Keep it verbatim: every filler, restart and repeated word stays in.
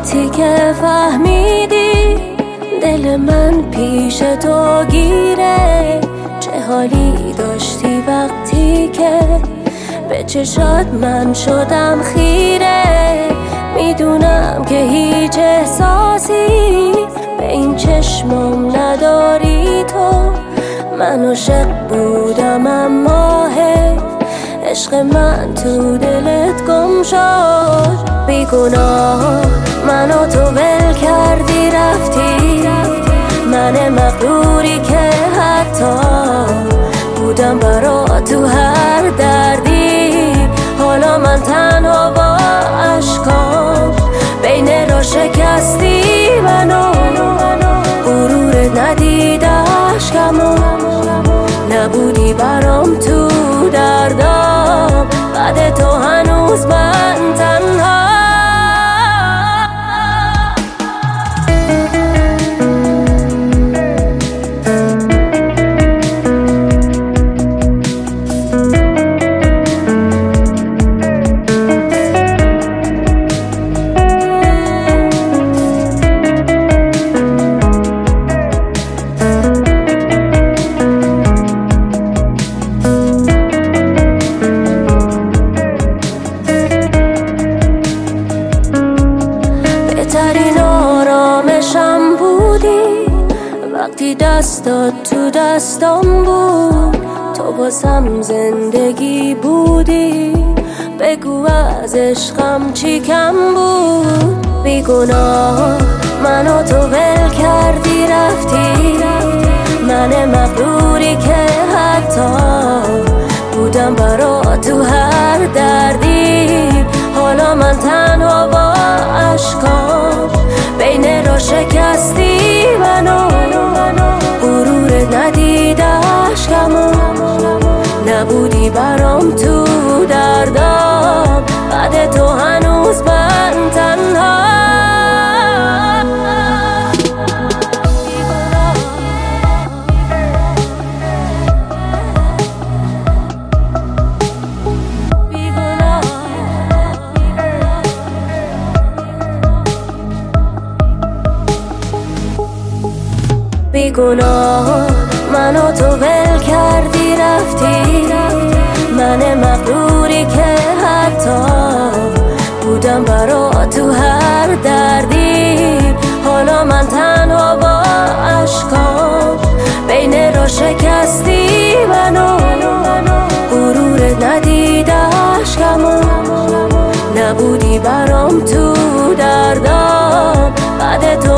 وقتی که فهمیدی دل من پیش تو گیره، چه حالی داشتی وقتی که به چشات من شدم خیره. میدونم که هیچ احساسی به این چشمم نداری تو. من عاشق بودم اما حیف عشق من تو دلت گم شد. بیگناه منو تو ول کردی رفتی، من مغروری که حتی بودم برا تو هر دردی. حالا من تنها با عشقام بین را شکستی منو. غرور ندید عشقمو، نبودی برام تو دردام. بعد تو هنوز من تنها. بهترین آرامشم بودی وقتی دستات تو دستام بود. تو واسم زندگی بودی، بگو از عشقم چی کم بود. بیگناه منو تو ول کردی رفتی، من مغروری که حتی بودم برا تو هر دردی. حالا من تنها با عشقام بین را شکستی منو. غرور ندید عشقمو، نبودی برام تو دردام. بعد تو هنوز من تنها. بیگناه منو تو ول کردی رفتی، من مغروری که حتی بودم برا تو هر دردی. حالا من تنها با عشقام بین را شکستی منو. غرور ندید عشقمو، نبودی برام تو دردام. بعد تو